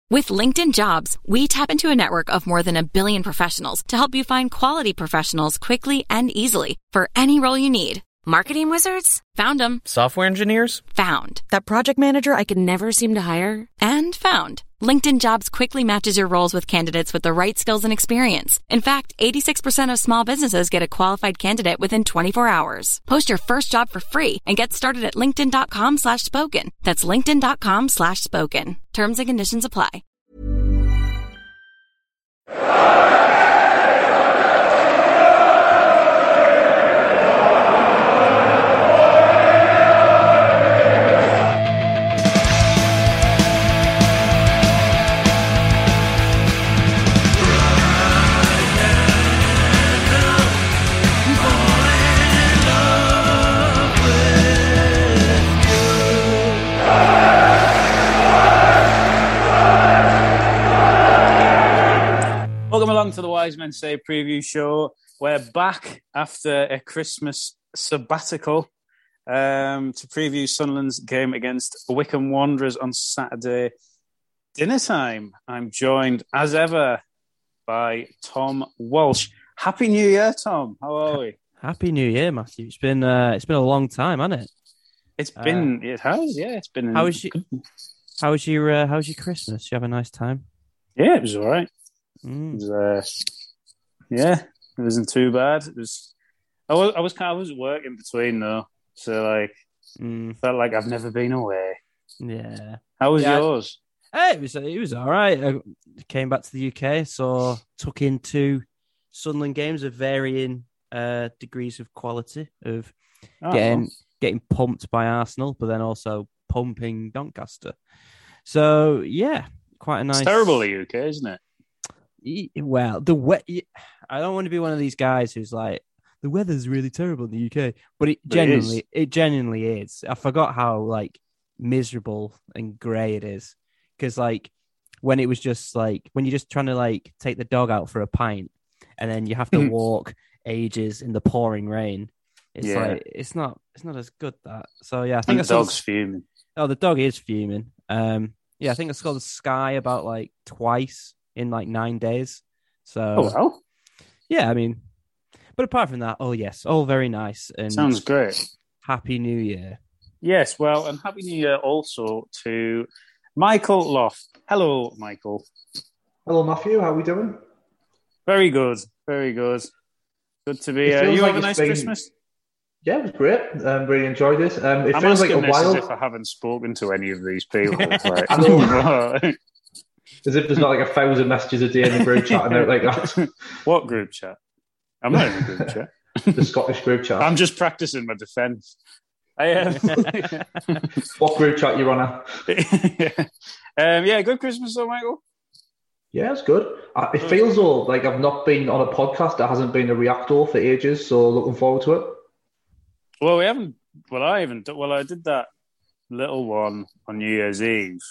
With LinkedIn Jobs, we tap into a network of more than 1 billion professionals to help you find quality professionals quickly and easily for any role you need. Marketing wizards? Found them. Software engineers? Found. That project manager I could never seem to hire? And found. LinkedIn Jobs quickly matches your roles with candidates with the right skills and experience. In fact, 86% of small businesses get a qualified candidate within 24 hours. Post your first job for free and get started at linkedin.com/spoken. That's linkedin.com/spoken. Terms and conditions apply. Welcome along to the Wise Men Say preview show. We're back after a Christmas sabbatical to preview Sunderland's game against Wycombe Wanderers on Saturday dinner time. I'm joined, as ever, by Tom Walsh. Happy New Year, Tom. How are we? Happy New Year, Matthew. It's been a long time, hasn't it? It has. It's been. How was your Christmas? Did you have a nice time? Yeah, it was all right. It wasn't too bad. It was. I was at work in between though, so felt like I've never been away. Yeah. How was yours? It was all right. I came back to the UK, so took in 2 Sunderland games of varying degrees of quality of getting pumped by Arsenal, but then also pumping Doncaster. So yeah, quite a nice. It's terrible the UK, isn't it? Well, I don't want to be one of these guys who's like, the weather's really terrible in the UK, but it genuinely is. I forgot how miserable and grey it is, because when it was just when you're just trying to take the dog out for a pint, and then you have to walk ages in the pouring rain. It's not as good that. So yeah, I think the dog's fuming. Oh, the dog is fuming. I think I saw the Sky about twice in 9 days. So, yeah, I mean, but apart from that, yes, all very nice. And sounds great. Happy New Year. Yes, well, and Happy New Year also to Michael Loft. Hello, Michael. Hello, Matthew. How are we doing? Very good. Very good. Good to be here. You have a nice Christmas? Yeah, it was great. Really enjoyed it. It I'm feels like a while. as if I haven't spoken to any of these people. As if there's not 1,000 messages a day in the group chat and out like that. What group chat? I'm not in the group chat. The Scottish group chat. I'm just practicing my defence. What group chat you on at? Good Christmas though, Michael. Yeah, it's good. It feels though like I've not been on a podcast that hasn't been a reactor for ages, so looking forward to it. Well, we haven't. Well, I haven't. Well, I did that little one on New Year's Eve,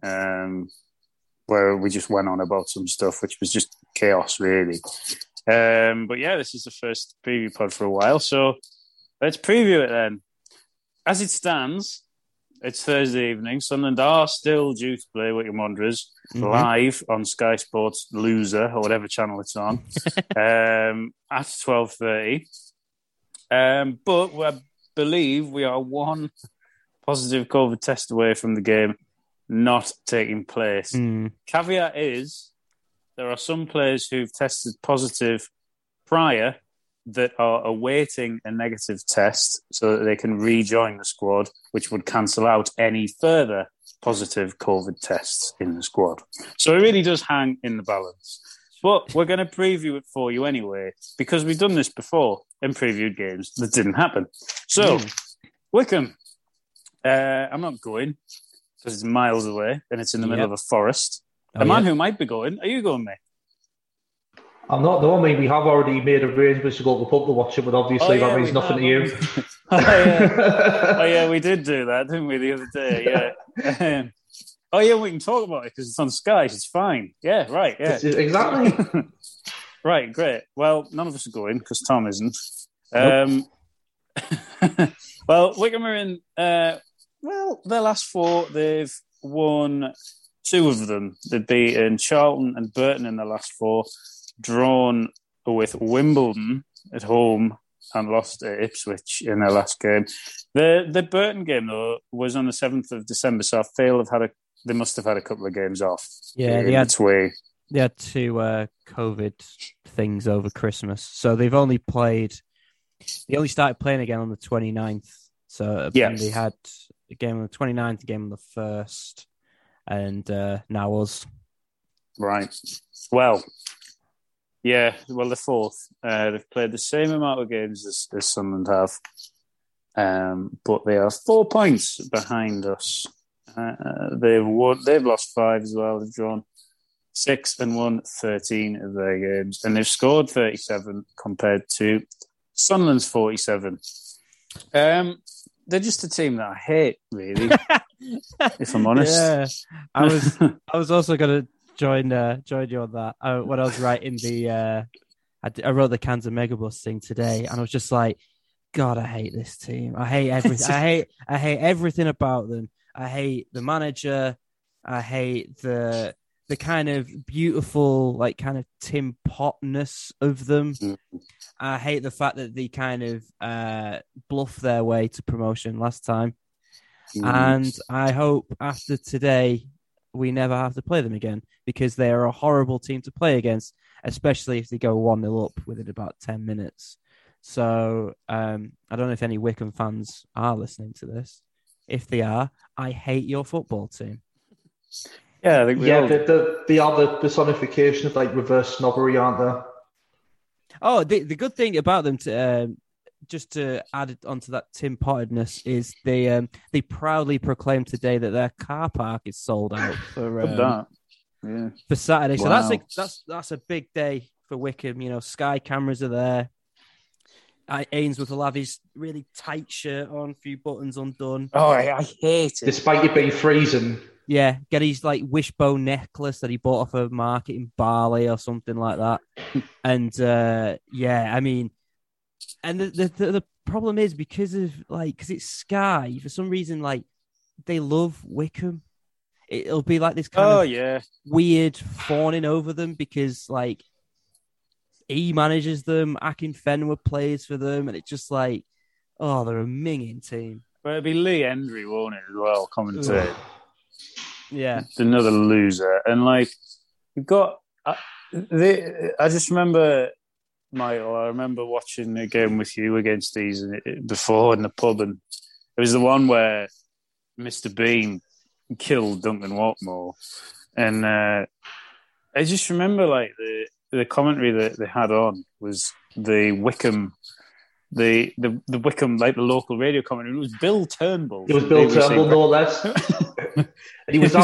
where we just went on about some stuff, which was just chaos, really. But yeah, this is the first preview pod for a while, so let's preview it then. As it stands, it's Thursday evening. Sunderland are still due to play Wycombe Wanderers live on Sky Sports Loser, or whatever channel it's on, at 12:30. But I believe we are one positive COVID test away from the game not taking place. Caveat is there are some players who've tested positive prior that are awaiting a negative test so that they can rejoin the squad, which would cancel out any further positive COVID tests in the squad. So it really does hang in the balance. But we're going to preview it for you anyway, because we've done this before and previewed games that didn't happen. So, Wycombe, I'm not going because it's miles away and it's in the middle of a forest. A man who might be going. Are you going, mate? I'm not. No, I mean, we have already made arrangements to go to the pub to watch it, but obviously that means nothing to you. We did do that, didn't we, the other day? Yeah. We can talk about it because it's on Sky. It's fine. Yeah, right. Yeah, exactly. Right, great. Well, none of us are going because Tom isn't. Nope. Well, Wycombe are in. Their last 4, they've won two of them. They'd beaten Charlton and Burton in the last four, drawn with Wimbledon at home, and lost at Ipswich in their last game. The Burton game, though, was on the 7th of December, so I feel they must have had a couple of games off. Yeah, they had two COVID things over Christmas. So they only started playing again on the 29th. So they had a game on the 29th, a game on the 1st, and now us. Right. Well, the fourth. They've played the same amount of games as Sunderland have, but they are 4 points behind us. They've lost 5 as well. They've drawn 6 and won 13 of their games, and they've scored 37 compared to Sunderland's 47. They're just a team that I hate, really. If I'm honest. Yeah, I was also going to join you on that. When I was writing I wrote the Kansas Megabus thing today, and I was just like, God, I hate this team. I hate everything. I hate everything about them. I hate the manager. I hate the kind of beautiful, like, kind of Tim Potness of them. I hate the fact that they kind of bluffed their way to promotion last time. And I hope after today we never have to play them again, because they are a horrible team to play against, especially if they go 1-0 up within about 10 minutes. So I don't know if any Wycombe fans are listening to this. If they are, I hate your football team. Yeah, I think they are the personification of like reverse snobbery, aren't they? Oh, the good thing about them, just to add onto that Tim Pottedness, is they proudly proclaimed today that their car park is sold out for Saturday. Wow. So that's a big day for Wycombe. You know, Sky cameras are there. Ainsworth will have his really tight shirt on, a few buttons undone. Oh, I hate it. Despite it being freezing. Yeah, get his like wishbone necklace that he bought off a market in Bali or something like that. And I mean, and the problem is because it's Sky, for some reason, like, they love Wycombe. It'll be like this kind of weird fawning over them because, like, he manages them, Akin Fenwer plays for them, and it's just like, oh, they're a minging team. But it'll be Lee Hendry, won't it, as well, commentating. Yeah. Another loser. And, like, you've got... I just remember, Michael, I remember watching a game with you against these before in the pub, and it was the one where Mr. Bean killed Duncan Watmore. And I just remember, like, the commentary that they had on was the Wycombe, the Wycombe, like the local radio commentary. It was Bill Turnbull. It was Bill Turnbull, no less. And he was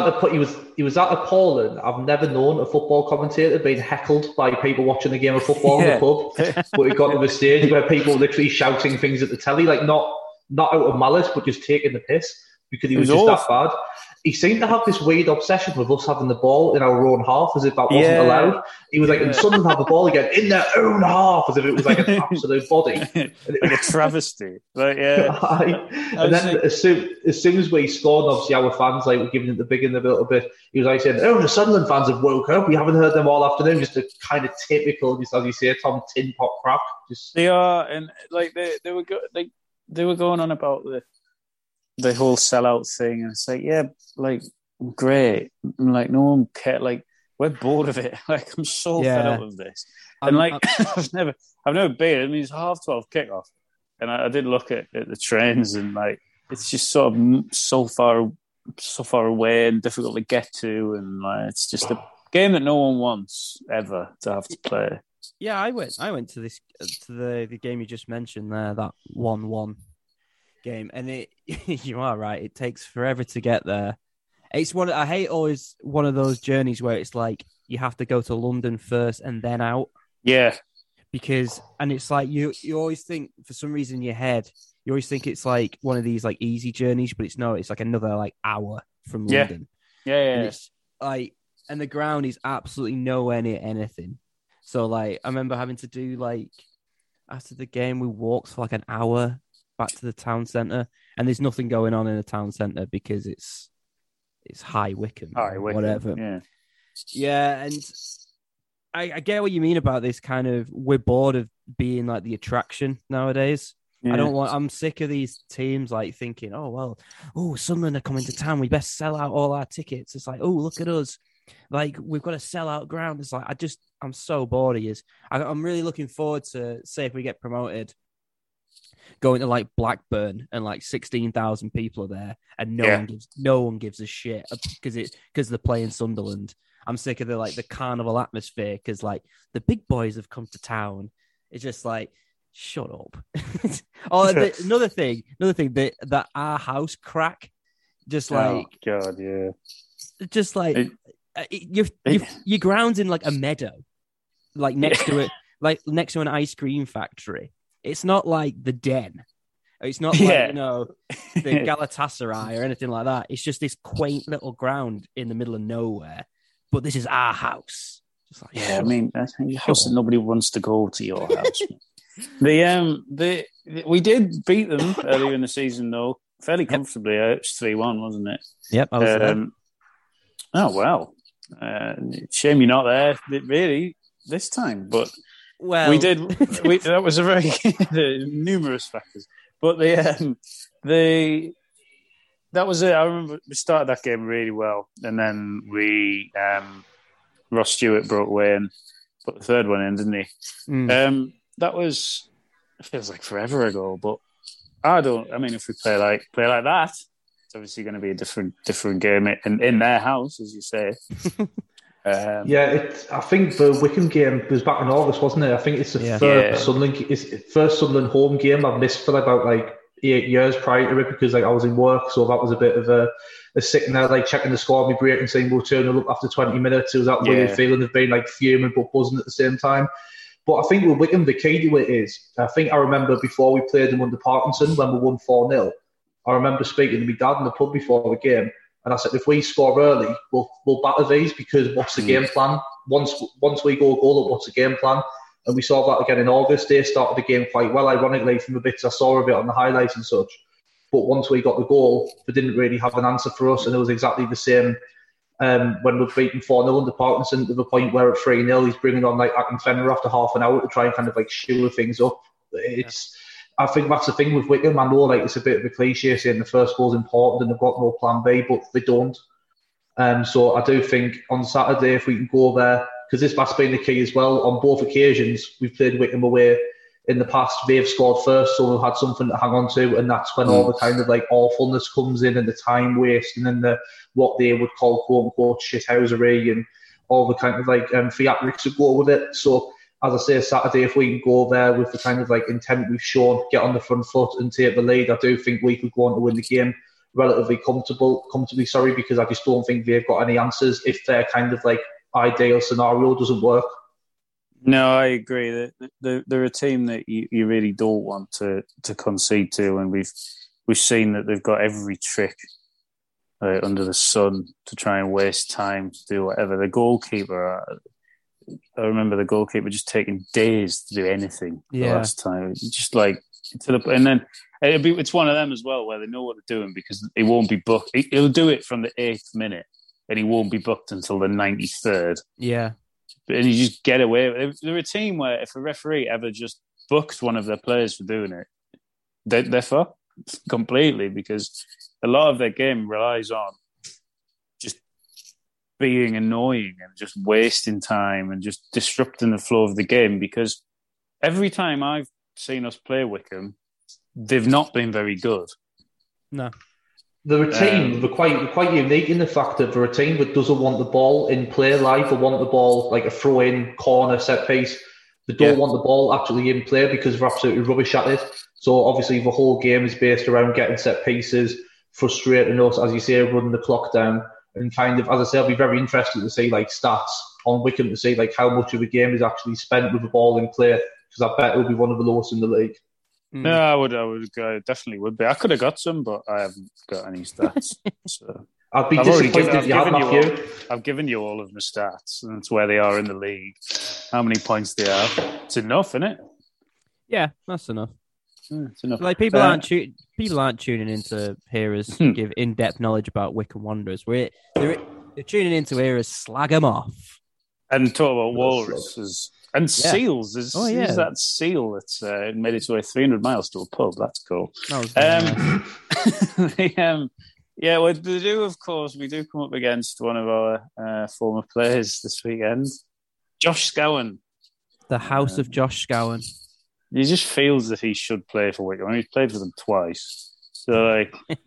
appalling. I've never known a football commentator being heckled by people watching a game of football in the pub. But it got to the stage where people were literally shouting things at the telly, like not out of malice, but just taking the piss because he was just that bad. He seemed to have this weird obsession with us having the ball in our own half, as if that wasn't allowed. He was like, and Sunderland have the ball again in their own half, as if it was like an absolute body. Like a travesty. Like, and then as soon as we scored, obviously our fans were giving it the big in a little bit. He was like saying, "Oh, the Sunderland fans have woke up. We haven't heard them all afternoon." Just a kind of typical, just as you say, Tom tin pot crap. They are, and like they were they were going on about the whole sellout thing, and it's like, yeah, like, great, like, no one cares, like, we're bored of it, like, I'm so fed up of this, and like, I've never been. I mean, it's 12:30 kickoff, and I did look at the trains, and like, it's just sort of so far away and difficult to get to, and like, it's just a game that no one wants ever to have to play. Yeah, I went to the game you just mentioned there, that 1-1 game, and you are right, it takes forever to get there. I hate always one of those journeys where it's like you have to go to London first and then out. Yeah. And it's like you always think, for some reason in your head, you always think it's like one of these like easy journeys, but it's like another like hour from London. Yeah. And it's like, and the ground is absolutely nowhere near anything. So like I remember having to do, like, after the game we walked for like an hour back to the town centre, and there's nothing going on in the town centre because it's it's High Wycombe, whatever. Yeah. Yeah, and I get what you mean about this kind of, we're bored of being like the attraction nowadays. Yeah. I'm sick of these teams like thinking, Sunderland are coming to town, we best sell out all our tickets. It's like, oh, look at us. Like, we've got a sell out ground. It's like, I'm so bored of yous. I'm really looking forward to, say, if we get promoted, going to like Blackburn and like 16,000 people are there and no one gives a shit because they're playing Sunderland. I'm sick of the carnival atmosphere because like the big boys have come to town. It's just like, shut up. Another thing that our house crack, just like, oh God, yeah, just like your ground's in like a meadow, like next to it, like next to an ice cream factory. It's not like the Den. It's not like, the Galatasaray or anything like that. It's just this quaint little ground in the middle of nowhere. But this is our house. Just like, I mean, your house that nobody wants to go to your house. We did beat them earlier in the season, though, fairly comfortably. It was 3-1, wasn't it? Yep, I was there. Oh, well. Shame you're not there, really, this time. But we did. That was a very numerous factors. But that was it. I remember we started that game really well, and then Ross Stewart broke away and put the third one in, didn't he? That was, it feels like forever ago, but if we play like that, it's obviously going to be a different game in their house, as you say. I think the Wycombe game was back in August, wasn't it? I think it's the first Sunderland home game I've missed for about like 8 years prior to it, because like I was in work, so that was a bit of a sitting there like checking the score on my break and saying we'll turn it up after 20 minutes. It was that weird feeling of being like fuming but buzzing at the same time. But I think with Wycombe, the key to it is, I remember before we played them under Parkinson when we won 4-0, I remember speaking to my dad in the pub before the game, and I said, if we score early, we'll batter these, because what's the game plan? Once we go a goal up, what's the game plan? And we saw that again in August. They started the game quite well, ironically, from the bits I saw a bit on the highlights and such. But once we got the goal, they didn't really have an answer for us, and it was exactly the same when we're beating 4-0 under Parkinson, to the point where at 3-0 he's bringing on like Akinfenwa after half an hour to try and kind of like shore things up. I think that's the thing with Wycombe. I know like it's a bit of a cliche saying the first goal's important and they've got no plan B, but they don't. So I do think on Saturday, if we can go there, because that's been the key as well, on both occasions we've played Wycombe away in the past, they've scored first, so we've had something to hang on to, and that's when all the kind of like awfulness comes in, and the time waste, and then what they would call quote unquote shithousery, and all the kind of like theatrics that go with it. So as I say, Saturday, if we can go there with the kind of like intent we've shown, get on the front foot and take the lead, I do think we could go on to win the game relatively comfortably, because I just don't think they've got any answers if their kind of like ideal scenario doesn't work. No, I agree. They're a team that you really don't want to concede to, and we've seen that they've got every trick under the sun to try and waste time to do whatever. The goalkeeper, I remember the goalkeeper just taking days to do anything the last time. Just like and then it's one of them as well where they know what they're doing, because he won't be booked. He'll do it from the 8th minute, and he won't be booked until the 93rd. Yeah. And you just get away with it. They're a team where if a referee ever just books one of their players for doing it, they're fucked completely, because a lot of their game relies on just being annoying and just wasting time and just disrupting the flow of the game. Because every time I've seen us play Wycombe, they've not been very good. No. They're a team, they're quite unique in the fact that they're a team that doesn't want the ball in play live. They want the ball like a throw-in, corner, set piece. They don't want the ball actually in play because they're absolutely rubbish at it. So obviously the whole game is based around getting set pieces, frustrating us, as you say, running the clock down. And kind of, as I say, I'll be very interested to see like stats on Wycombe to see like how much of a game is actually spent with the ball in play, because I bet it'll be one of the lowest in the league. No, I would definitely would be. I could have got some, but I haven't got any stats. So I'd be disappointed if you had, Matthew. I've given you all of the stats, and that's where they are in the league. How many points they have? It's enough, isn't it? Yeah, that's enough. It's enough. Like people aren't tuning in to hear us give in-depth knowledge about Wycombe Wanderers. They're tuning in to hear us slag them off and talk about walruses and seals. There's that seal that's made its way 300 miles to a pub. That's cool. That was very nice. Well, we do, of course, we do come up against one of our former players this weekend, Josh Scowen. The House of Josh Scowen. He just feels that he should play for Wycombe. I mean, he's played for them twice. So,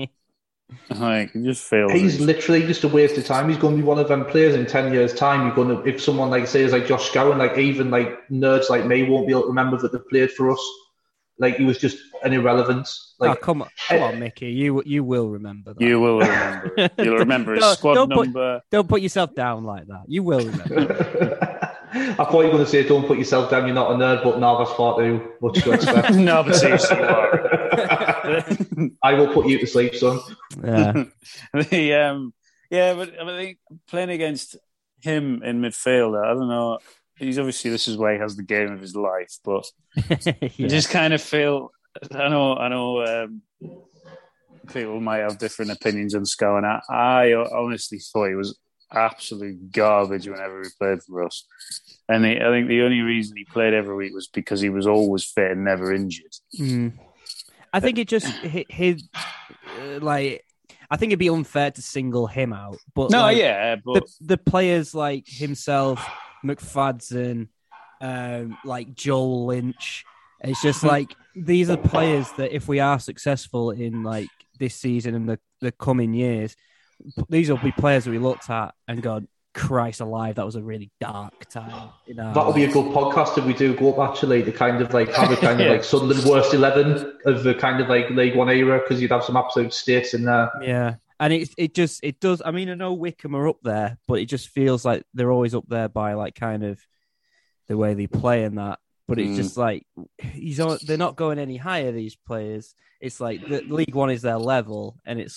he just feels... He's literally just a waste of time. He's going to be one of them players in 10 years' time. You're going to, if someone says Josh Scowen, even nerds like me won't be able to remember that they played for us. He was just an irrelevance. Come on, Mickey. You will remember that. You will remember it. You'll remember his squad number. Don't put yourself down like that. You will remember. I thought you were going to say, don't put yourself down, you're not a nerd, but no, that's far too much to expect. No, but seriously, you are. I will put you to sleep, son. Yeah. But I think playing against him in midfield, I don't know, this is why he has the game of his life, but you just kind of feel, I know people might have different opinions on Scowen. I honestly thought he was absolute garbage whenever he played for us. And I think the only reason he played every week was because he was always fit and never injured. I think it just I think it'd be unfair to single him out. But the players like himself, McFadden, Joel Lynch, it's just these are players that if we are successful in this season and the coming years, these will be players that we looked at and gone, Christ alive, that was a really dark time. That'll be a good podcast if we do go up actually to kind of have a kind of Sunderland worst 11 of the kind of League One era, because you'd have some absolute states in there. Yeah, and it does. I mean, I know Wycombe are up there, but it just feels like they're always up there by kind of the way they play and that. But it's just they're not going any higher. These players, it's the League One is their level, and it's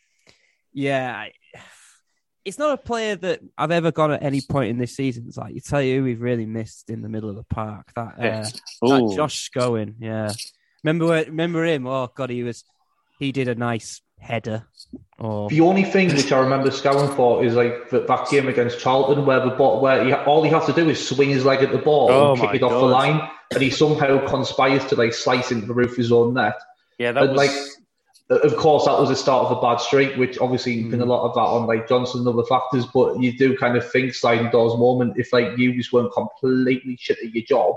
it's not a player that I've ever gone at any point in this season. It's you tell you who we've really missed in the middle of the park. That Josh Scowen, yeah. Remember him? Oh God, he did a nice header. The only thing which I remember Scowen for is that game against Charlton where all he has to do is swing his leg at the ball and kick it off the line, and he somehow conspires to slice into the roof of his own net. Yeah, that was... Of course, that was the start of a bad streak, which obviously been a lot of that on Johnson and other factors. But you do kind of think sliding doors moment if you just weren't completely shit at your job,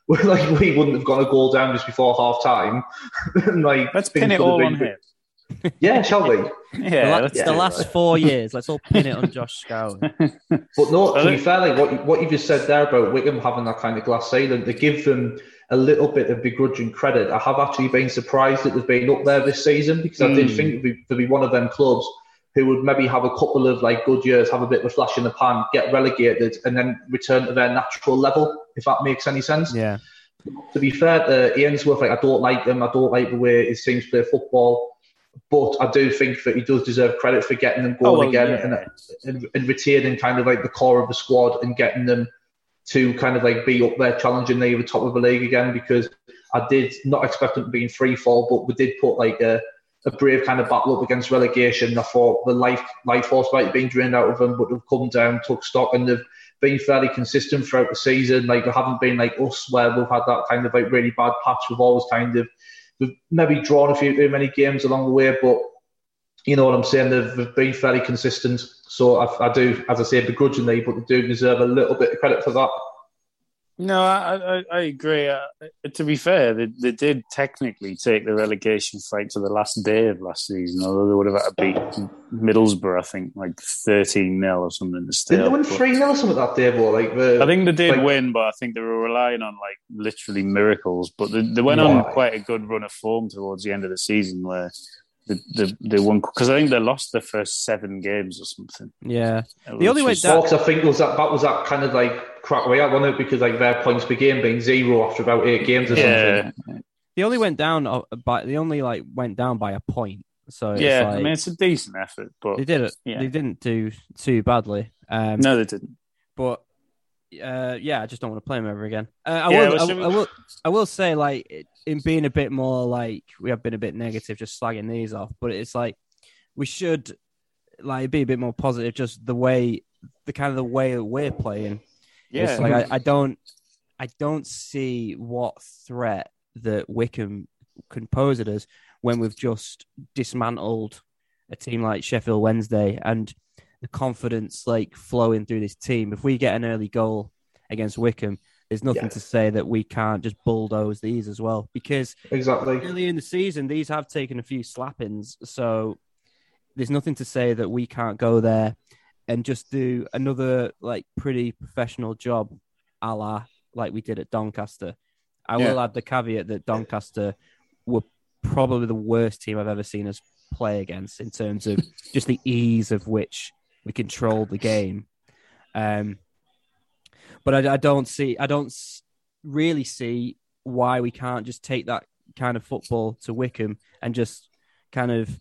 we wouldn't have gone a goal down just before half time. Let's pin it all on him. Yeah, shall we? Yeah, the last 4 years. Let's all pin it on Josh Scowen. But no, to be fair, what you just said there about Wycombe having that kind of glass ceiling, to give them a little bit of begrudging credit, I have actually been surprised that they've been up there this season, because I did think they'd be one of them clubs who would maybe have a couple of good years, have a bit of a flash in the pan, get relegated, and then return to their natural level, if that makes any sense. Yeah. To be fair to Ainsworth, I don't like him. I don't like the way his teams play football. But I do think that he does deserve credit for getting them going again and retaining kind of the core of the squad and getting them to kind of be up there challenging the top of the league again, because I did not expect them to be in free fall, but we did put a brave kind of battle up against relegation. I thought the life force might have been drained out of them, but they've come down, took stock, and they've been fairly consistent throughout the season. They haven't been like us, where we've had that kind of really bad patch. We've maybe drawn a few too many games along the way, but you know what I'm saying, they've been fairly consistent. So I do, as I say, begrudgingly, but they do deserve a little bit of credit for that. No, I agree. To be fair, they did technically take the relegation fight to the last day of last season, although they would have had to beat Middlesbrough, I think, 13-0 or something to stay. Did they win 3-0 or something that day, though? I think they did win, but I think they were relying on literally miracles. But they went on quite a good run of form towards the end of the season, where they won, because I think they lost their first 7 games or something. Yeah, the only way down. I think was that kind of crack way out, wasn't it? Because their points per game being 0 after about 8 games or something. They only went down by a point. So yeah, I mean it's a decent effort, but they did it. Yeah. They didn't do too badly. No, they didn't. But I just don't want to play him ever again. I will say, like, in being a bit more like, we have been a bit negative, just slagging these off, but it's like we should like be a bit more positive. Just the way we're playing. Yeah, it's like I don't see what threat that Wycombe can pose at us when we've just dismantled a team like Sheffield Wednesday and the confidence like flowing through this team. If we get an early goal against Wycombe, there's nothing to say that we can't just bulldoze these as well. Because early in the season, these have taken a few slappings. So there's nothing to say that we can't go there and just do another like pretty professional job, a la like we did at Doncaster. I will add the caveat that Doncaster were probably the worst team I've ever seen us play against in terms of just the ease of which we controlled the game. But I don't really see why we can't just take that kind of football to Wycombe and just kind of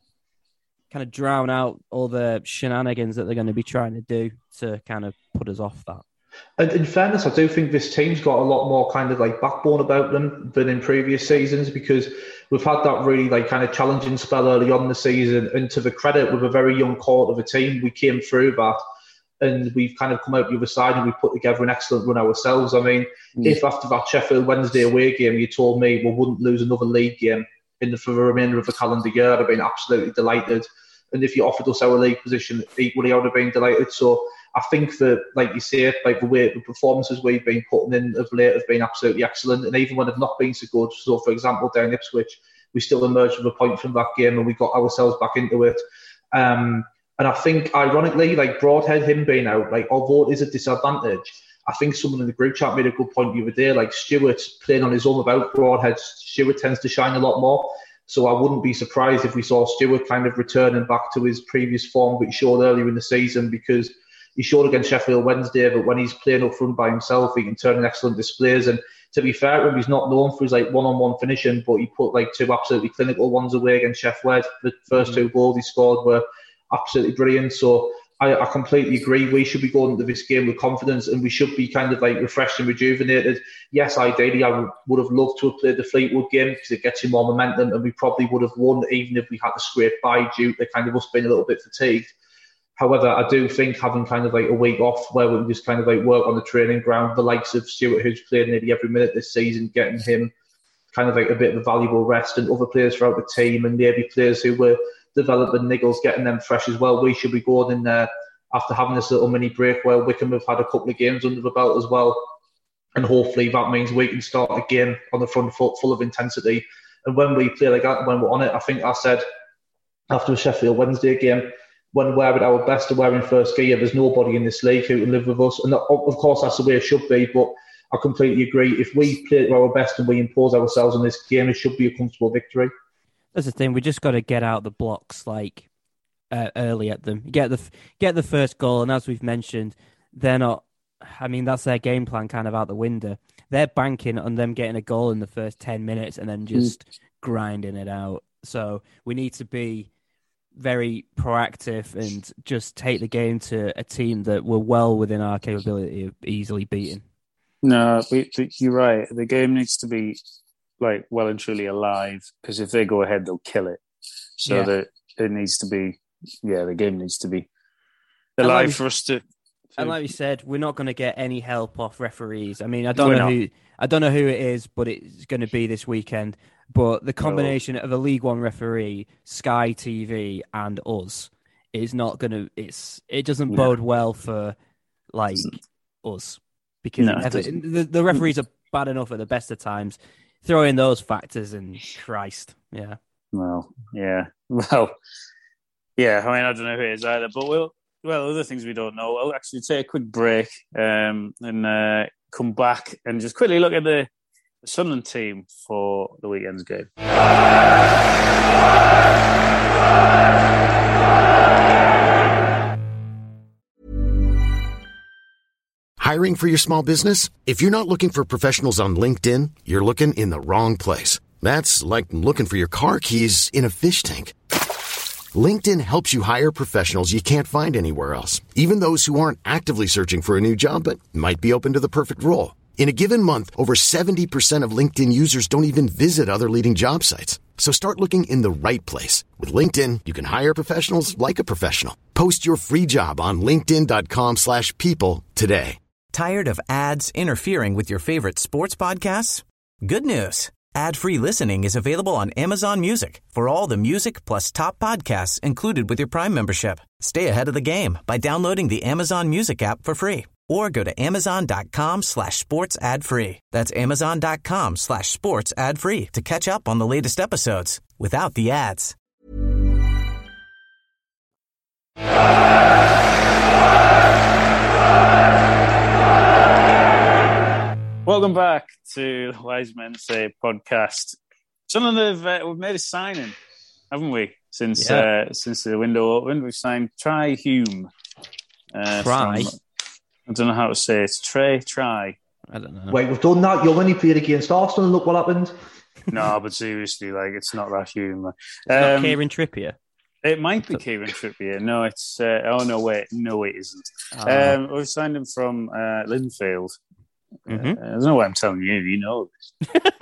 drown out all the shenanigans that they're going to be trying to do to kind of put us off that. And in fairness, I do think this team's got a lot more kind of like backbone about them than in previous seasons, because we've had that really like kind of challenging spell early on in the season. And to the credit, with a very young core of a team, we came through that and we've kind of come out the other side and we put together an excellent run ourselves. I mean, if after that Sheffield Wednesday away game you told me we wouldn't lose another league game for the remainder of the calendar year, I'd have been absolutely delighted. And if you offered us our league position equally, I would have been delighted. So I think that, like you say, like the performances we've been putting in of late have been absolutely excellent. And even when they've not been so good, so for example, down Ipswich, we still emerged with a point from that game and we got ourselves back into it. And I think, ironically, like Broadhead, him being out, like although it is a disadvantage, I think someone in the group chat made a good point the other day. Like Stewart playing on his own without Broadhead, Stewart tends to shine a lot more. So I wouldn't be surprised if we saw Stewart kind of returning back to his previous form, which he showed earlier in the season, because he showed against Sheffield Wednesday, but when he's playing up front by himself, he can turn in excellent displays. And to be fair to him, he's not known for his like one-on-one finishing, but he put like two absolutely clinical ones away against Sheff Wed. The first two goals he scored were absolutely brilliant. So I completely agree. We should be going into this game with confidence and we should be kind of like refreshed and rejuvenated. Yes, ideally, I would have loved to have played the Fleetwood game because it gets you more momentum and we probably would have won even if we had to scrape by due to kind of us being a little bit fatigued. However, I do think having kind of like a week off where we can just kind of like work on the training ground, the likes of Stewart, who's played nearly every minute this season, getting him kind of like a bit of a valuable rest, and other players throughout the team and maybe players who were developing niggles, getting them fresh as well. We should be going in there after having this little mini break where Wycombe have had a couple of games under the belt as well. And hopefully that means we can start again on the front foot, full of intensity. And when we play like that, when we're on it, I think I said after the Sheffield Wednesday game, when we're at our best and we're in first gear, there's nobody in this league who can live with us. And of course, that's the way it should be. But I completely agree. If we play to our best and we impose ourselves on this game, it should be a comfortable victory. That's the thing. We just got to get out the blocks like early at them. Get the first goal, and as we've mentioned, they're not. I mean, that's their game plan kind of out the window. They're banking on them getting a goal in the first 10 minutes and then just grinding it out. So we need to be very proactive and just take the game to a team that we're well within our capability of easily beating. No, you're right. The game needs to be like well and truly alive, because if they go ahead, they'll kill it. So that it needs to be, the game needs to be alive for us to. And like we said, we're not going to get any help off referees. I mean, I don't know who it is, but it's going to be this weekend. But the combination of a League One referee, Sky TV, and us is not going to. It doesn't bode well for like us, because the referees are bad enough at the best of times. Throw in those factors, and Christ, yeah. Well, yeah. Well, yeah. I mean, I don't know who it is either, but other things we don't know. We'll actually take a quick break and come back and just quickly look at the Sunderland team for the weekend's game. Hiring for your small business? If you're not looking for professionals on LinkedIn, you're looking in the wrong place. That's like looking for your car keys in a fish tank. LinkedIn helps you hire professionals you can't find anywhere else, even those who aren't actively searching for a new job but might be open to the perfect role. In a given month, over 70% of LinkedIn users don't even visit other leading job sites. So start looking in the right place. With LinkedIn, you can hire professionals like a professional. Post your free job on linkedin.com/people today. Tired of ads interfering with your favorite sports podcasts? Good news. Ad-free listening is available on Amazon Music for all the music plus top podcasts included with your Prime membership. Stay ahead of the game by downloading the Amazon Music app for free or go to amazon.com/sports ad free. That's amazon.com/sports ad free to catch up on the latest episodes without the ads. Welcome back to the Wise Men Say podcast. We've made a signing, haven't we? Since the window opened, we've signed Trai Hume. Try? I don't know how to say it. Try. I don't know. Wait, we've done that. You only played against Arsenal and look what happened. No, but seriously, it's not that Hume. It's not Kieran Trippier. It might be Kieran Trippier. No, it's... No, it isn't. We've signed him from Linfield. Mm-hmm. I don't know why I'm telling you. You know this.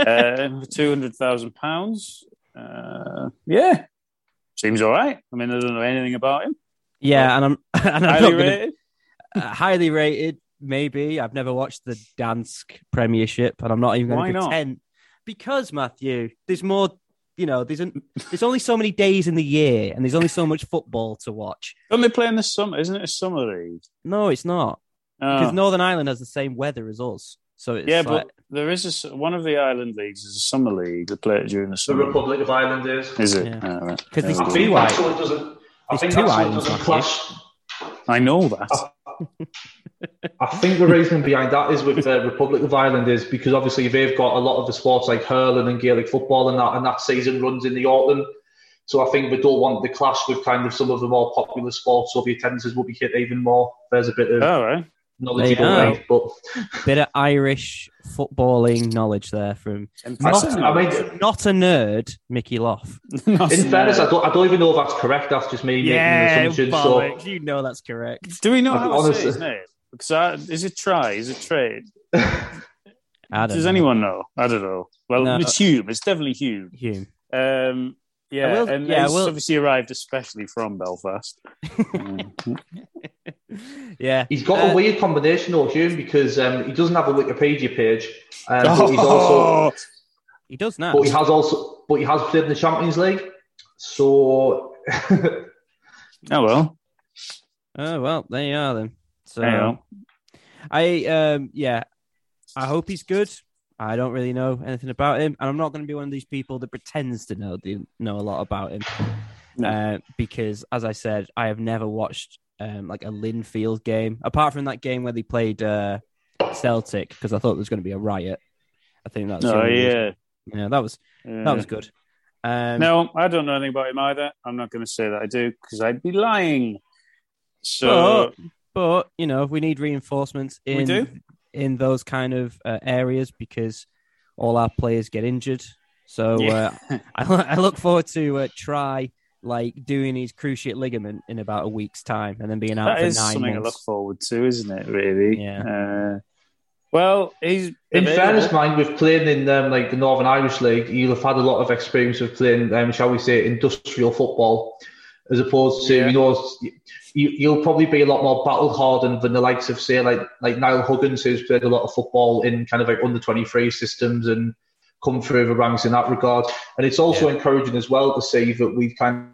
£200,000. Yeah, seems all right. I mean, I don't know anything about him. Yeah, and I'm highly rated. Highly rated. Maybe I've never watched the Dansk Premiership, and I'm not even going to pretend. Because Matthew, there's more. There's only so many days in the year, and there's only so much football to watch. Don't they play in the summer? Isn't it a summer league? No, it's not. Because Northern Ireland has the same weather as us. So it's but there is one of the island leagues is a summer league. They play it during the summer. The Republic of Ireland is. Is it? Yeah. Because I think that's what it doesn't clash. I know that. I think the reason behind that is with the Republic of Ireland is because obviously they've got a lot of the sports like hurling and Gaelic football and that season runs in the autumn. So I think we don't want the clash with kind of some of the more popular sports, so the attendances will be hit even more. There's a bit of knowledgeable, but bit of Irish footballing knowledge there from not a nerd, Mickey Loff. In fairness, I don't even know if that's correct. That's just me making an assumption. So you know that's correct. Do we know how to say his name? Because is it Try? Is it Trade? Does anyone know? I don't know. Well, no. It's Hume. It's definitely Hume. Hume. He's obviously arrived especially from Belfast. Yeah. He's got a weird combination though, Hume, because he doesn't have a Wikipedia page. But he's also he does now. But he has played in the Champions League. So Oh well, there you are then. So I hope he's good. I don't really know anything about him, and I'm not going to be one of these people that pretends to know a lot about him. Because, as I said, I have never watched like a Linfield game, apart from that game where they played Celtic, because I thought there was going to be a riot. I think that's that was good. No, I don't know anything about him either. I'm not going to say that I do because I'd be lying. So, but we need reinforcements in those kind of areas because all our players get injured. So I look forward to Try doing his cruciate ligament in about a week's time and then being out for 9 months. That is something to look forward to, isn't it? Really? Yeah. Well, he's in fairness, mind with playing in the Northern Irish League, you'll have had a lot of experience of playing, shall we say, industrial football, as opposed to you'll probably be a lot more battle hardened than the likes of say like Niall Huggins, who's played a lot of football in kind of like under 23 systems and come through the ranks in that regard. And it's also encouraging as well to see that we've kind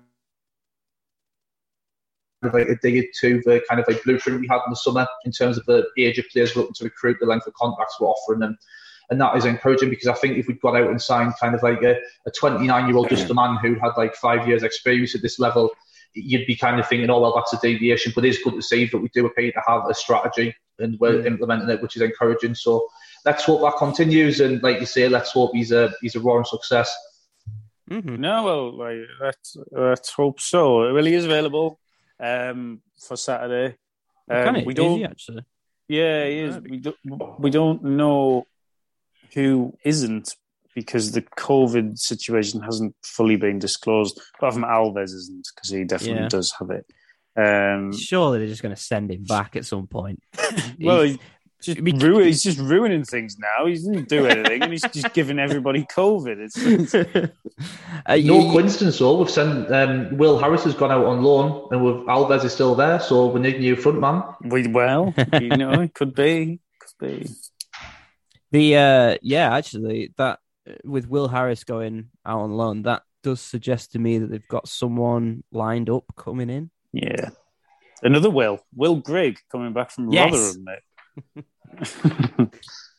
of adhered to the kind of like blueprint we had in the summer in terms of the age of players we're looking to recruit, the length of contracts we're offering them. And that is encouraging because I think if we'd got out and signed kind of like a 29-year-old just a man who had like 5 years experience at this level, you'd be kind of thinking, oh, well, that's a deviation. But it's good to see that we do appear to have a strategy and we're implementing it, which is encouraging. So let's hope that continues. And like you say, let's hope he's a roaring success. Mm-hmm. No, well, let's hope so. Well, he is available for Saturday. We don't, is he actually? Yeah, he is. We don't know who isn't because the COVID situation hasn't fully been disclosed. Apart from Alves isn't, because he definitely does have it. Surely they're just going to send him back at some point. Well, he's just ruining things now. He didn't do anything, and he's just giving everybody COVID. No coincidence, though. We've sent Will Harris has gone out on loan, and Alves is still there, so we need a new front man. It could be. Actually, that with Will Harris going out on loan, that does suggest to me that they've got someone lined up coming in. Yeah. Another Will Grigg coming back from Rotherham, mate.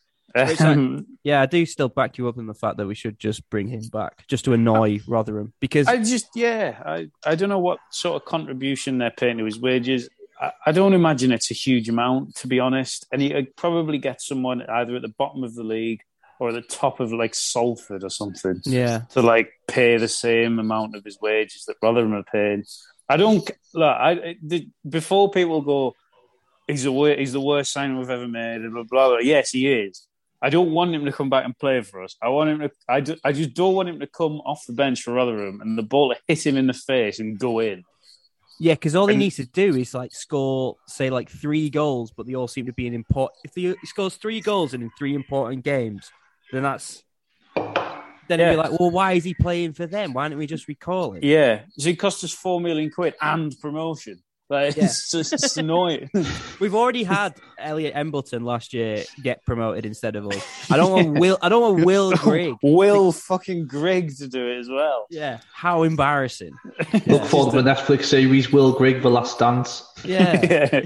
I do still back you up in the fact that we should just bring him back just to annoy Rotherham, because I don't know what sort of contribution they're paying to his wages. I don't imagine it's a huge amount, to be honest. And he'd probably get someone either at the bottom of the league or at the top of like Salford or something. Yeah. To like pay the same amount of his wages that Rotherham are paying. Before people go, he's the worst signing we've ever made, and blah, blah, blah. Yes, he is. I don't want him to come back and play for us. I just don't want him to come off the bench for Rotherham and the ball to hit him in the face and go in. Yeah, because all he needs to do is like score, say, like 3 goals, but they all seem to be in important. If he scores 3 goals in 3 important games, then that's. Then it'd be like, well, why is he playing for them? Why don't we just recall him? Yeah, so he cost us £4 million and promotion. Like, it's just annoying. We've already had Elliot Embleton last year get promoted instead of us. I don't want Will Grigg. Will fucking Grigg to do it as well. Yeah, how embarrassing. Look forward to the Netflix series Will Grigg: The Last Dance. Yeah.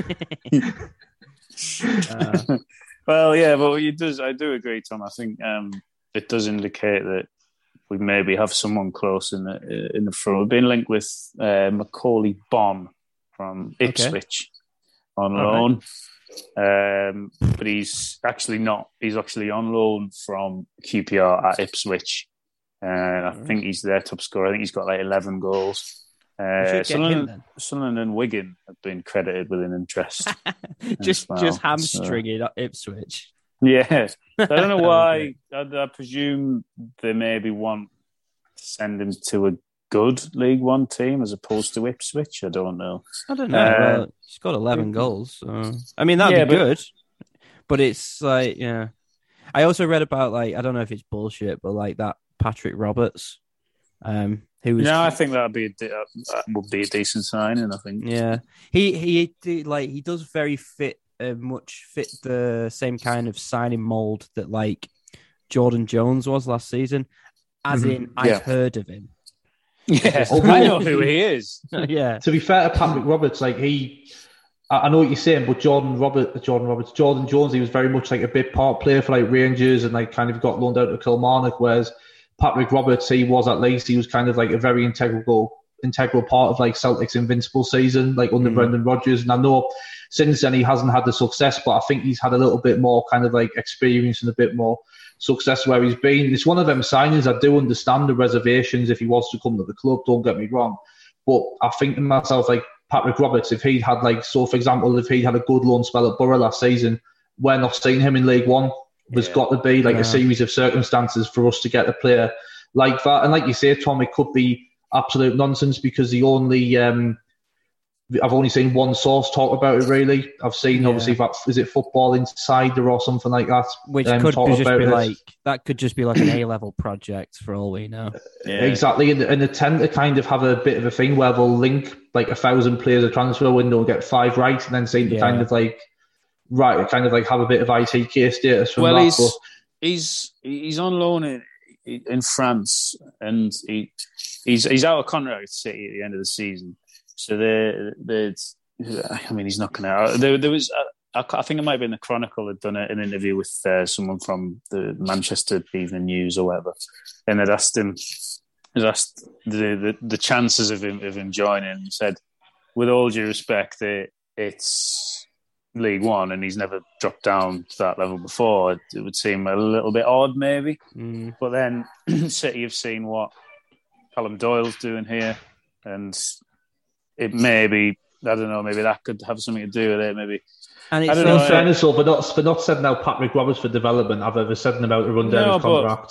Well, yeah, but I do agree, Tom. I think it does indicate that we maybe have someone close in the front. We've been linked with Macaulay Bonne from Ipswich on loan. But he's actually not. He's actually on loan from QPR at Ipswich. I think he's their top scorer. I think he's got like 11 goals. Sunderland and Wigan have been credited with an interest. just hamstringing at Ipswich. Yeah. I don't know why. I presume they maybe want to send him to a good League One team as opposed to Ipswich. I don't know. Well, he's got 11 goals. So. I mean, that'd be good. But it's like, yeah. I also read about, like, I don't know if it's bullshit, but like that Patrick Roberts. I think that would be a decent signing, I think. Yeah. He does very much fit the same kind of signing mold that like Jordan Jones was last season, as in I've heard of him. Yeah, I know who he is. Yeah. To be fair to Patrick Roberts, like I know what you're saying, but Jordan Jones, he was very much like a bit part player for like Rangers and like kind of got loaned out to Kilmarnock, whereas Patrick Roberts, he was kind of like a very integral part of like Celtic's invincible season, like under Brendan Rodgers. And I know since then he hasn't had the success, but I think he's had a little bit more kind of like experience and a bit more success where he's been. It's one of them signings. I do understand the reservations if he was to come to the club, don't get me wrong. But I think to myself, like Patrick Roberts, if he'd had for example, if he'd had a good loan spell at Borough last season, we're not seeing him in League One. There's got to be like a series of circumstances for us to get a player like that. And like you say, Tom, it could be absolute nonsense because I've only seen one source talk about it, really. I've seen, obviously, is it Football Insider or something like that? Which could just be like an A-level project for all we know. Yeah. Exactly. And they tend to kind of have a bit of a thing where they'll link like 1,000 players a transfer window and get 5 right and then seem to kind of have a bit of ITK status from that. He's on loan in France and he's out of contract with City at the end of the season. So he's not going to. There was, I think it might be in the Chronicle had done an interview with someone from the Manchester Evening News or whatever, and had asked the chances of him joining. And he said, with all due respect, it's League One, and he's never dropped down to that level before. It would seem a little bit odd, maybe. But then City have seen what Callum Doyle's doing here, and it maybe, I don't know, maybe that could have something to do with it, maybe. And it's no fairness, though, for not sending out Patrick Roberts for development, I've ever sent him out to run down his contract.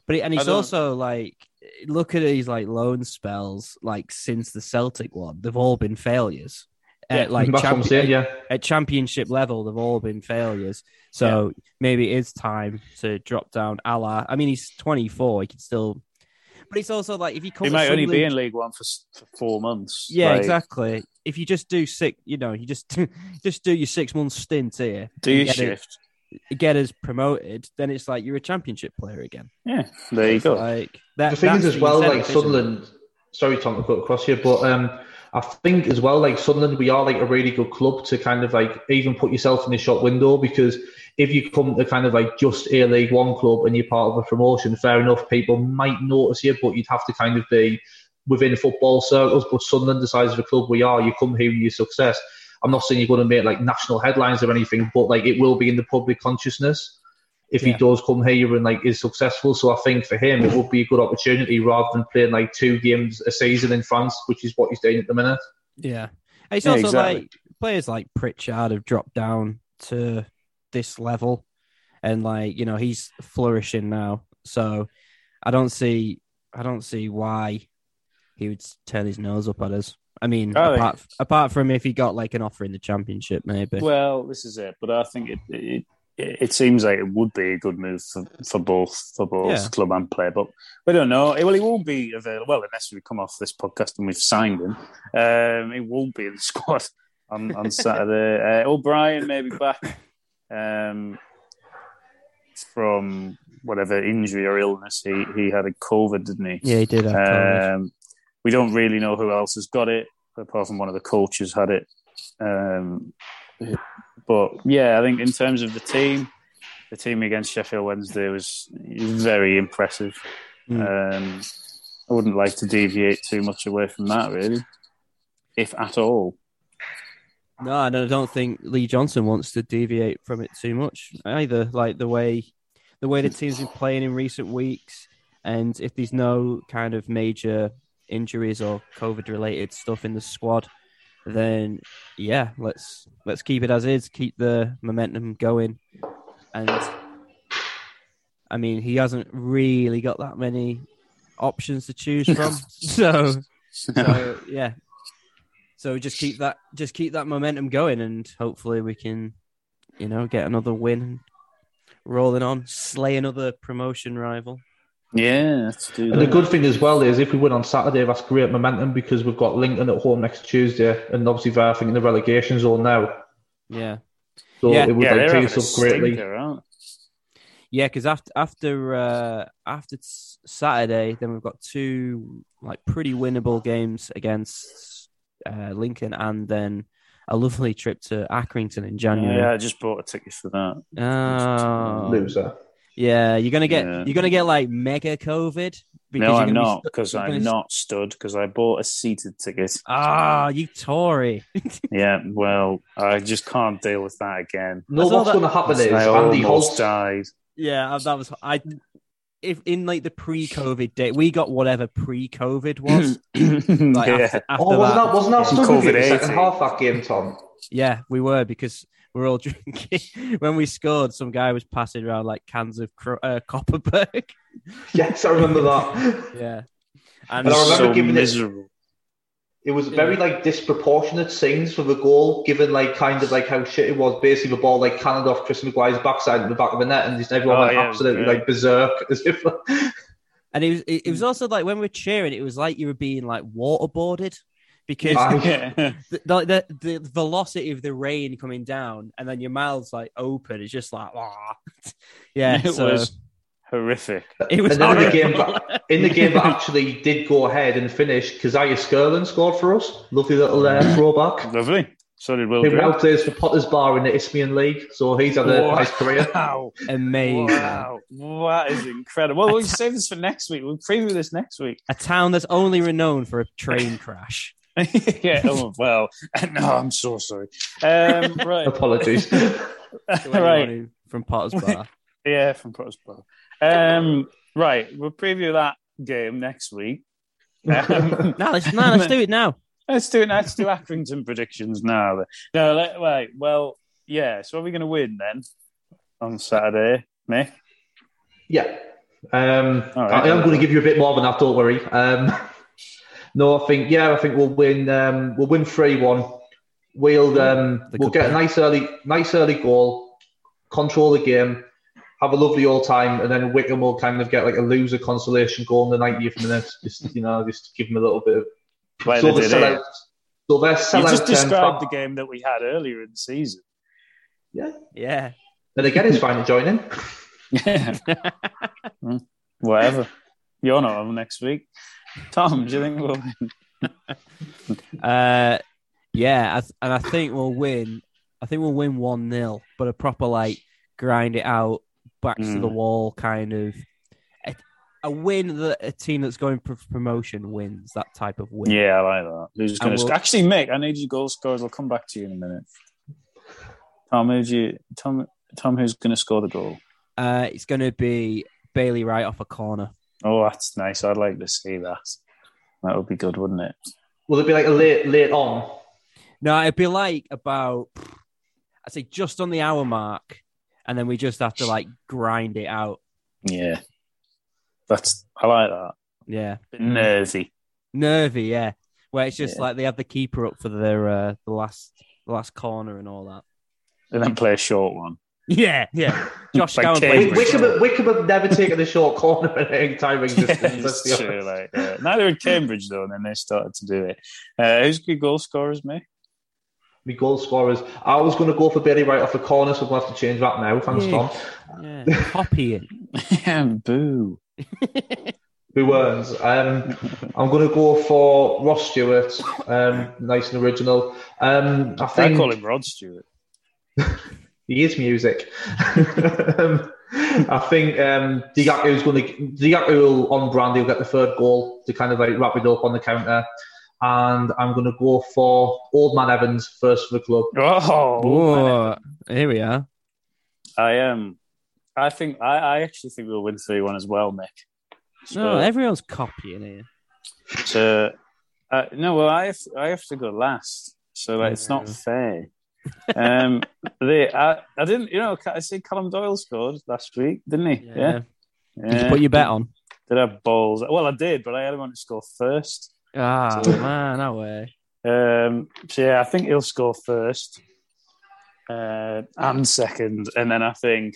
But he's also like, look at his like loan spells, like since the Celtic one, they've all been failures. Yeah, that's what I'm saying, yeah. At championship level, they've all been failures. So maybe it is time to drop down. I mean, he's 24. He can still, but it's also like if he comes, he might only be in League One for 4 months. Yeah, exactly. If you just do you just do your 6 month stint here, do your shift. Get us promoted, then it's like you're a championship player again. Yeah, there you go. Like the thing is as well, like Sunderland. Sorry, Tom, to cut across here, but I think as well, like Sunderland, we are like a really good club to kind of like even put yourself in the shop window, because if you come to kind of like just a League One club and you're part of a promotion, fair enough, people might notice you, but you'd have to kind of be within football circles. But Sunderland, the size of the club we are, you come here with your success. I'm not saying you're going to make like national headlines or anything, but like it will be in the public consciousness if he does come here and like is successful. So I think for him it would be a good opportunity rather than playing like 2 games a season in France, which is what he's doing at the minute. Yeah, it's also like players like Pritchard have dropped down to this level, and like he's flourishing now. So I don't see why he would turn his nose up at us. I mean, apart from if he got like an offer in the Championship, maybe. Well, this is it. But I think it seems like it would be a good move for both club and player. But we don't know. Well, he won't be available. Well, unless we come off this podcast and we've signed him, he won't be in the squad on Saturday. O'Brien may be back from whatever injury or illness he had a COVID, didn't he? Yeah, he did have COVID. We don't really know who else has got it, apart from one of the coaches had it. But yeah, I think in terms of the team against Sheffield Wednesday was very impressive. I wouldn't like to deviate too much away from that, really, if at all. No, I don't think Lee Johnson wants to deviate from it too much either. Like the way the team's been playing in recent weeks, and if there's no kind of major injuries or COVID-related stuff in the squad, then yeah, let's keep it as is, keep the momentum going. And I mean, he hasn't really got that many options to choose from, so yeah. So just keep that momentum going, and hopefully we can, get another win rolling on, slay another promotion rival. Yeah, let's do that. And the good thing as well is if we win on Saturday, that's great momentum, because we've got Lincoln at home next Tuesday, and obviously they're in the relegation zone now. Yeah. So it would take us up greatly. Yeah, because after Saturday, then we've got 2 like pretty winnable games against Lincoln, and then a lovely trip to Accrington in January. Yeah, I just bought a ticket for that. Oh, loser. Yeah, you're gonna get like mega COVID. No, I'm not, because I'm not stood, because I bought a seated ticket. You Tory. Yeah, well, I just can't deal with that again. No, what's going to happen is Andy Holt died. Yeah, that was If in like the pre-COVID day, we got whatever pre-COVID was. After wasn't that stood in the second half that game, Tom? Yeah, we were, because we're all drinking. When we scored, some guy was passing around like cans of Copperberg. Yes, I remember that. Yeah, and I remember so giving miserable. It was very like disproportionate scenes for the goal, given like kind of like how shit it was. Basically, the ball like cannoned off Chris Maguire's backside in the back of the net, and just everyone went absolutely like berserk as if. And it was also like when we were cheering, it was like you were being like waterboarded, because the velocity of the rain coming down, and then your mouth's like open. It's just like it was horrific. It was and then in the game that actually did go ahead and finish, Keziah Skirling scored for us. Lovely little throwback. Lovely. So did Will. He now plays for Potter's Bar in the Isthmian League, so he's had a nice career. Wow. Amazing. Wow. That is incredible. Well, we'll save this for next week. We'll preview this next week. A town that's only renowned for a train crash. Yeah, no, I'm so sorry. Right. Apologies. Right. From Potter's Bar. Yeah, from Potter's Bar. Right, we'll preview that game next week. Let's do it now. Let's do Accrington predictions now. No, right. Well, yeah. So are we going to win then on Saturday, Mick? Yeah. I am going to give you a bit more than that. Don't worry. No, I think we'll win. We'll win 3-1. We'll get a nice early goal, control the game, have a lovely old time, and then Wickham will kind of get like a loser consolation goal in the 90th minute. Just to give them a little bit of. You just described the game that we had earlier in the season. Yeah. And again, it's fine to join in. Yeah. Whatever. You're not on next week. Tom, do you think we'll win? I think we'll win. I think we'll win 1-0, but a proper grind it out, backs to the wall kind of. A win that a team that's going for promotion wins, that type of win. Yeah, I like that. Who's going to actually, Mick? I need your goal scorers. I'll come back to you in a minute. Tom, who's going to score the goal? It's going to be Bailey Wright off a corner. Oh, that's nice. I'd like to see that. That would be good, wouldn't it? Will it be like a late on? No, it'd be like about, I'd say just on the hour mark, and then we just have to grind it out. Yeah. I like that. Yeah. Nervy, yeah. Where it's just they have the keeper up for their the last corner and all that. And then play a short one. Yeah. Josh Gowan plays. Wickham have never taken a short corner at any time existence. That's true. Neither in Cambridge though, and then they started to do it. Who's your goal scorers, mate? My goal scorers. I was going to go for Bailey Wright off the corner, so we'll have to change that now. Thanks, Tom. Yeah, copying. Yeah, boo. Who earns? I'm going to go for Ross Stewart. Nice and original. I call him Rod Stewart. He is music. I think Diaku will on brand. He'll get the third goal to kind of wrap it up on the counter. And I'm going to go for Old Man Evans first for the club. Oh, here we are. I actually think we'll win 3-1 as well, Mick. No, everyone's copying here. So, I have to go last, so it's not fair. I didn't, I see Callum Doyle scored last week, didn't he? Yeah. Did you put your bet on? Did I have balls? Well, I did, but I had him on to score first. Man, no way. I think he'll score first. And second, and then I think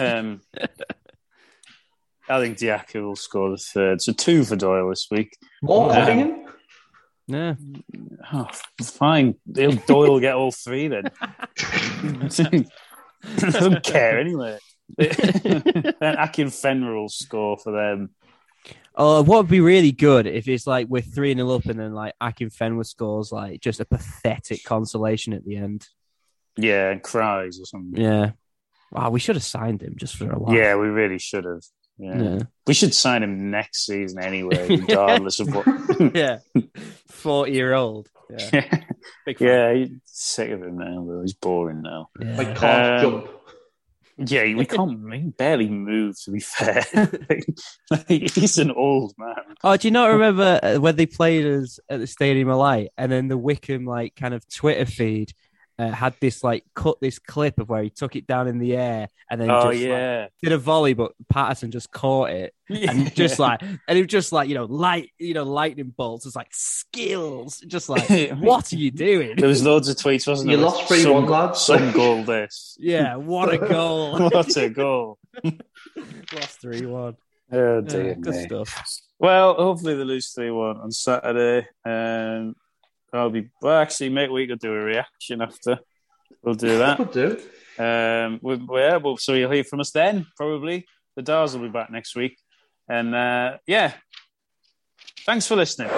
Diaku will score the third. So 2 for Doyle this week. Yeah. Oh, fine. Doyle will get all 3 then. Doesn't care anyway. Then Akin Fenner will score for them. Oh, what would be really good if it's we're 3-0 up and then Akin Fenner scores just a pathetic consolation at the end. Yeah, and cries or something. Yeah. Wow, we should have signed him just for a while. Yeah, we really should have. Yeah. We should sign him next season anyway, regardless of what. 40-year-old. Yeah. He's sick of him now, though. He's boring now. Yeah. Can't jump. Yeah, we can't. He barely move, to be fair. He's an old man. Oh, do you not remember when they played us at the Stadium of Light, and then the Wickham kind of Twitter feed had this cut this clip of where he took it down in the air and then did a volley, but Patterson just caught it and just and it was just lightning bolts. It's skills, just what are you doing? There was loads of tweets, wasn't there? You lost 3-1, lads. Some goal this. Yeah, what a goal! What a goal! Lost 3-1. Oh dear, good stuff. Well, hopefully they lose 3-1 on Saturday. Actually, mate, we could do a reaction after. We'll do that. We'll do. So you'll hear from us then, probably. The Dars will be back next week. And, thanks for listening.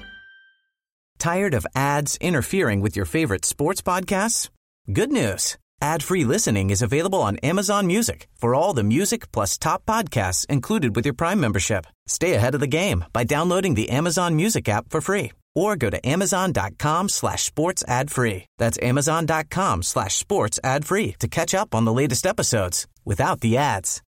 Tired of ads interfering with your favorite sports podcasts? Good news. Ad-free listening is available on Amazon Music for all the music plus top podcasts included with your Prime membership. Stay ahead of the game by downloading the Amazon Music app for free or go to amazon.com/sports ad free. That's amazon.com/sports ad free to catch up on the latest episodes without the ads.